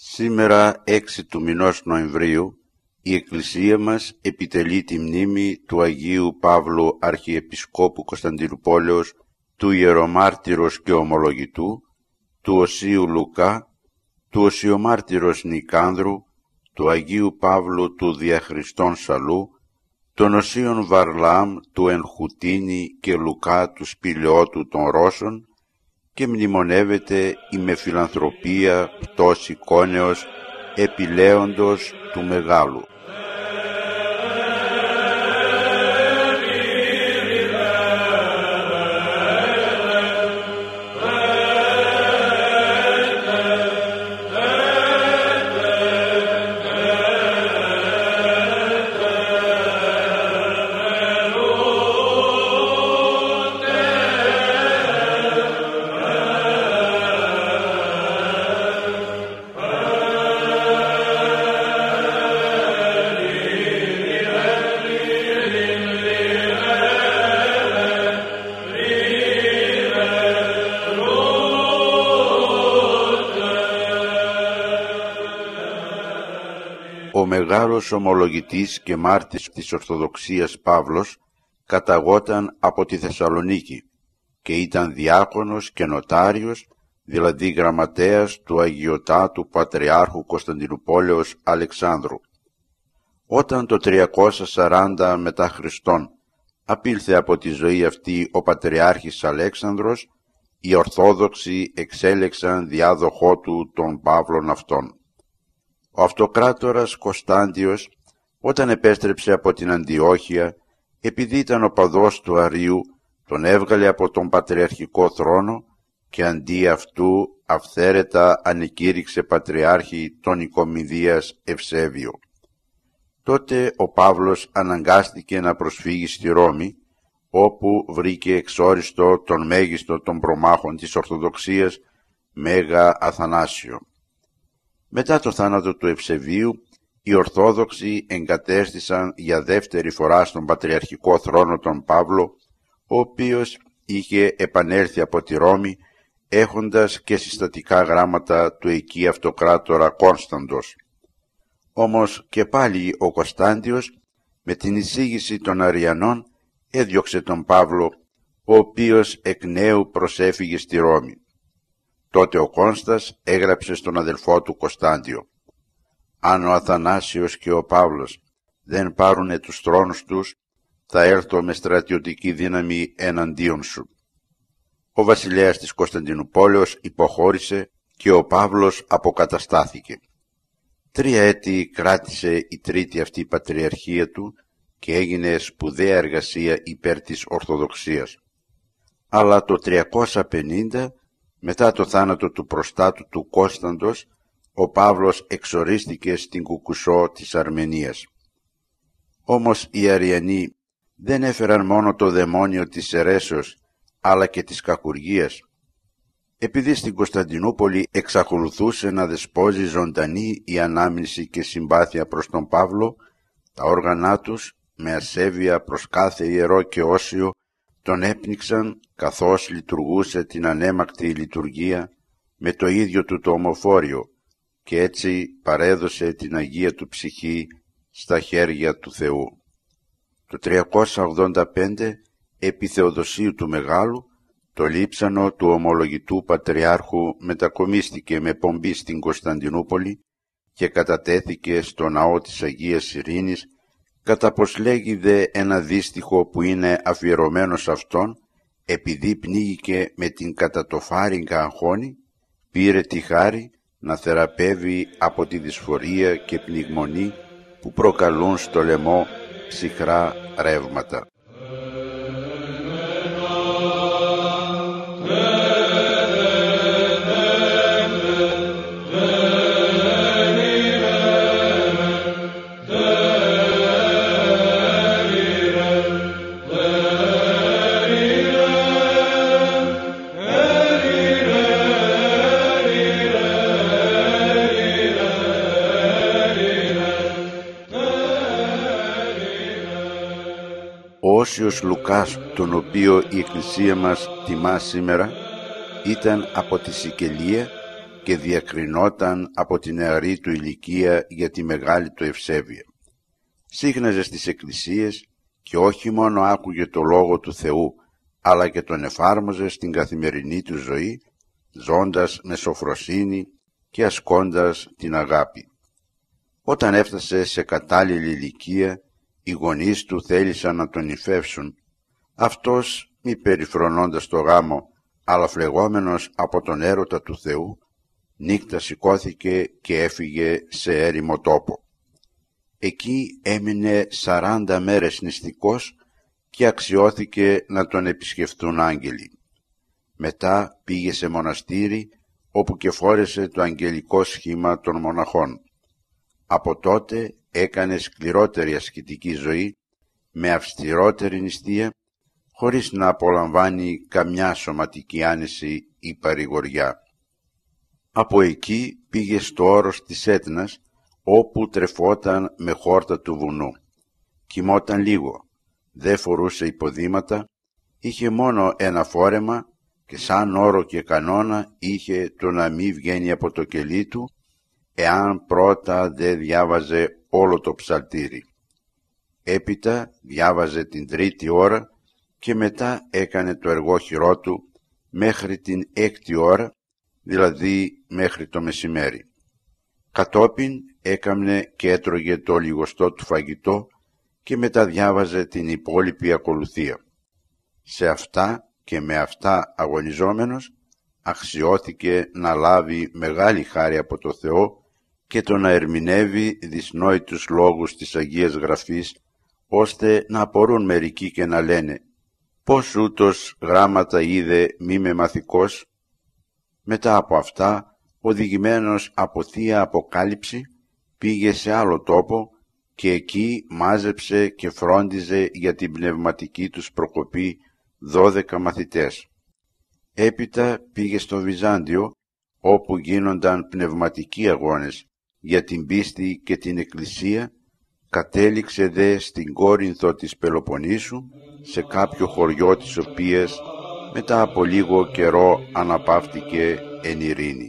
Σήμερα 6 του μηνός Νοεμβρίου η Εκκλησία μας επιτελεί τη μνήμη του Αγίου Παύλου Αρχιεπισκόπου Κωνσταντινουπόλεως, του Ιερομάρτυρος και Ομολογητού, του Οσίου Λουκά, του Οσιομάρτυρος Νικάνδρου, του Αγίου Παύλου του Διαχριστών Σαλού, των Οσίων Βαρλάμ του Ενχουτίνη και Λουκά του Σπηλαιότου των Ρώσων, και μνημονεύεται η με φιλανθρωπία πτώση κόνεως επιλέοντος του Μεγάλου. Ο μεγάλος ομολογητής και μάρτης της Ορθοδοξίας Παύλος καταγόταν από τη Θεσσαλονίκη και ήταν διάκονος και νοτάριος, δηλαδή γραμματέας του Αγιωτάτου Πατριάρχου Κωνσταντινουπόλεως Αλεξάνδρου. Όταν το 340 μετά Χριστόν απήλθε από τη ζωή αυτή ο Πατριάρχης Αλέξανδρος, οι Ορθόδοξοι εξέλεξαν διάδοχό του των Παύλων αυτών. Ο αυτοκράτορας Κωνσταντιος, όταν επέστρεψε από την Αντιόχεια, επειδή ήταν οπαδός του Αρείου, τον έβγαλε από τον πατριαρχικό θρόνο και αντί αυτού αυθαίρετα ανεκήρυξε πατριάρχη τον Οικομηδίας Ευσέβιο. Τότε ο Παύλος αναγκάστηκε να προσφύγει στη Ρώμη, όπου βρήκε εξόριστο τον μέγιστο των προμάχων της Ορθοδοξίας, Μέγα Αθανάσιο. Μετά το θάνατο του Ευσεβίου, οι Ορθόδοξοι εγκατέστησαν για δεύτερη φορά στον πατριαρχικό θρόνο τον Παύλο, ο οποίος είχε επανέλθει από τη Ρώμη, έχοντας και συστατικά γράμματα του εκεί αυτοκράτορα Κόνσταντος. Όμως και πάλι ο Κωνσταντιος, με την εισήγηση των Αριανών, έδιωξε τον Παύλο, ο οποίος εκ νέου προσέφυγε στη Ρώμη. Τότε ο Κόνστας έγραψε στον αδελφό του Κωνσταντιο: «Αν ο Αθανάσιος και ο Παύλος δεν πάρουνε τους θρόνους τους, θα έρθω με στρατιωτική δύναμη εναντίον σου». Ο βασιλέας της Κωνσταντινουπόλεως υποχώρησε και ο Παύλος αποκαταστάθηκε. 3 έτη κράτησε η τρίτη αυτή πατριαρχία του και έγινε σπουδαία εργασία υπέρ της Ορθοδοξίας. Αλλά το 350, μετά το θάνατο του προστάτου του Κώσταντος, ο Παύλος εξορίστηκε στην Κουκουσό της Αρμενίας. Όμως οι Αριανοί δεν έφεραν μόνο το δαιμόνιο της αιρέσεως, αλλά και της κακουργίας. Επειδή στην Κωνσταντινούπολη εξακολουθούσε να δεσπόζει ζωντανή η ανάμνηση και συμπάθεια προς τον Παύλο, τα όργανά τους, με ασέβεια προς κάθε ιερό και όσιο, τον έπνιξαν καθώς λειτουργούσε την ανέμακτη λειτουργία με το ίδιο του το ομοφόριο και έτσι παρέδωσε την Αγία του ψυχή στα χέρια του Θεού. Το 385, επί Θεοδοσίου του Μεγάλου, το λείψανο του ομολογητού Πατριάρχου μετακομίστηκε με πομπή στην Κωνσταντινούπολη και κατατέθηκε στο ναό της Αγίας Ειρήνης, κατά πως λέγει δε ένα δύστιχο που είναι αφιερωμένο σε αυτόν, επειδή πνίγηκε με την κατά το φάριγγα αγχώνη, πήρε τη χάρη να θεραπεύει από τη δυσφορία και πνιγμονή που προκαλούν στο λαιμό ψυχρά ρεύματα. Ο Όσιος Λουκάς, τον οποίο η Εκκλησία μας τιμά σήμερα, ήταν από τη Σικελία και διακρινόταν από την νεαρή του ηλικία για τη μεγάλη του ευσέβεια. Σύχναζε στις εκκλησίες και όχι μόνο άκουγε το λόγο του Θεού, αλλά και τον εφάρμοζε στην καθημερινή του ζωή, ζώντας με σοφροσύνη και ασκώντας την αγάπη. Όταν έφτασε σε κατάλληλη ηλικία, οι γονείς του θέλησαν να τον υφεύσουν. Αυτός, μη περιφρονώντας το γάμο, αλλά φλεγόμενος από τον έρωτα του Θεού, νύχτα σηκώθηκε και έφυγε σε έρημο τόπο. Εκεί έμεινε 40 μέρες νηστικός και αξιώθηκε να τον επισκεφτούν άγγελοι. Μετά πήγε σε μοναστήρι, όπου και φόρεσε το αγγελικό σχήμα των μοναχών. Από τότε έκανε σκληρότερη ασκητική ζωή, με αυστηρότερη νηστεία, χωρίς να απολαμβάνει καμιά σωματική άνεση ή παρηγοριά. Από εκεί πήγε στο όρος της Έτνας, όπου τρεφόταν με χόρτα του βουνού. Κοιμόταν λίγο, δεν φορούσε υποδήματα, είχε μόνο ένα φόρεμα και σαν όρο και κανόνα είχε το να μην βγαίνει από το κελί του, εάν πρώτα δεν διάβαζε όλο το ψαλτήρι. Έπειτα διάβαζε την 3η ώρα και μετά έκανε το εργόχειρό του μέχρι την 6η ώρα, δηλαδή μέχρι το μεσημέρι. Κατόπιν έκαμνε και έτρωγε το λιγοστό του φαγητό και μετά διάβαζε την υπόλοιπη ακολουθία. Σε αυτά και με αυτά αγωνιζόμενος, αξιώθηκε να λάβει μεγάλη χάρη από το Θεό και το να ερμηνεύει δυσνόητους λόγους της Αγίας Γραφής, ώστε να απορούν μερικοί και να λένε «Πώς ούτως γράμματα είδε μη με μαθηκός?» Μετά από αυτά, οδηγημένος από θεία αποκάλυψη, πήγε σε άλλο τόπο και εκεί μάζεψε και φρόντιζε για την πνευματική τους προκοπή 12 μαθητές. Έπειτα πήγε στο Βυζάντιο, όπου γίνονταν πνευματικοί αγώνες για την πίστη και την Εκκλησία. Κατέληξε δε στην Κόρινθο της Πελοποννήσου, σε κάποιο χωριό της οποίας μετά από λίγο καιρό αναπαύτηκε εν ειρήνη.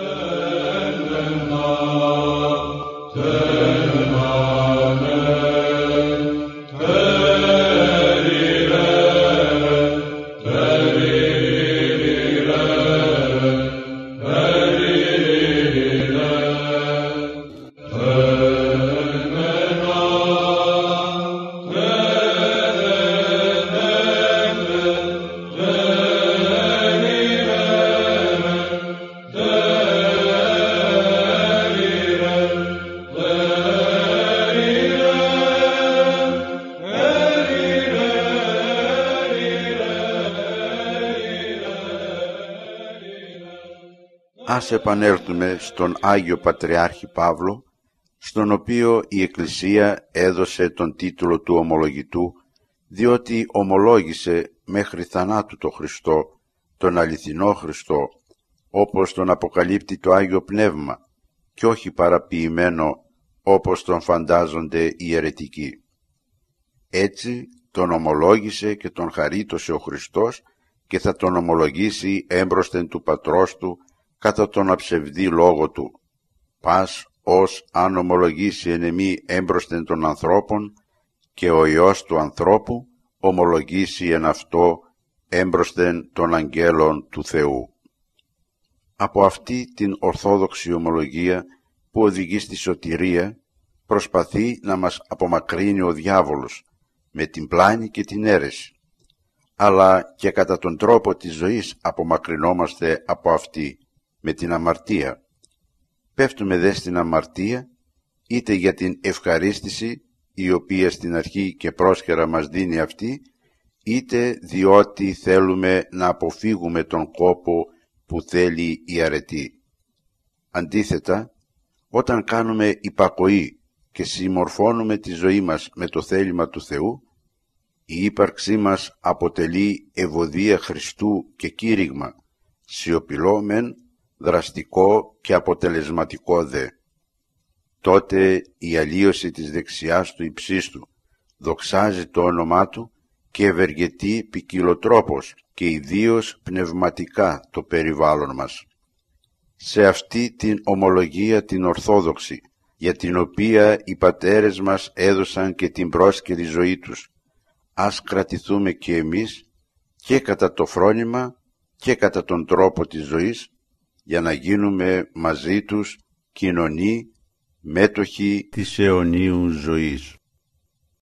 Ας επανέλθουμε στον Άγιο Πατριάρχη Παύλο, στον οποίο η Εκκλησία έδωσε τον τίτλο του ομολογητού, διότι ομολόγησε μέχρι θανάτου το Χριστό, τον αληθινό Χριστό, όπως τον αποκαλύπτει το Άγιο Πνεύμα, και όχι παραποιημένο όπως τον φαντάζονται οι αιρετικοί. Έτσι τον ομολόγησε και τον χαρίτωσε ο Χριστός και θα τον ομολογήσει έμπροσθεν του Πατρός του κατά τον αψευδή λόγο του. Πας ως αν ομολογήσει εν εμή έμπροσθεν των ανθρώπων και ο Υιός του ανθρώπου ομολογήσει εν αυτό έμπροσθεν των αγγέλων του Θεού. Από αυτή την ορθόδοξη ομολογία που οδηγεί στη σωτηρία προσπαθεί να μας απομακρύνει ο διάβολος με την πλάνη και την αίρεση, αλλά και κατά τον τρόπο της ζωής απομακρυνόμαστε από αυτή, με την αμαρτία. Πέφτουμε δε στην αμαρτία είτε για την ευχαρίστηση η οποία στην αρχή και πρόσχερα μας δίνει αυτή, είτε διότι θέλουμε να αποφύγουμε τον κόπο που θέλει η αρετή. Αντίθετα, όταν κάνουμε υπακοή και συμμορφώνουμε τη ζωή μας με το θέλημα του Θεού, η ύπαρξή μας αποτελεί ευωδία Χριστού και κήρυγμα, σιωπηλό μεν, δραστικό και αποτελεσματικό δε. Τότε η αλλίωση της δεξιάς του υψίστου δοξάζει το όνομά του και ευεργετεί ποικιλοτρόπως και ιδίως πνευματικά το περιβάλλον μας. σε αυτή την ομολογία την Ορθόδοξη, για την οποία οι πατέρες μας έδωσαν και την πρόσκαιρη ζωή τους. Ας κρατηθούμε και εμείς και κατά το φρόνημα και κατά τον τρόπο της ζωής, για να γίνουμε μαζί τους κοινωνοί, μέτοχοι της αιωνίου ζωής.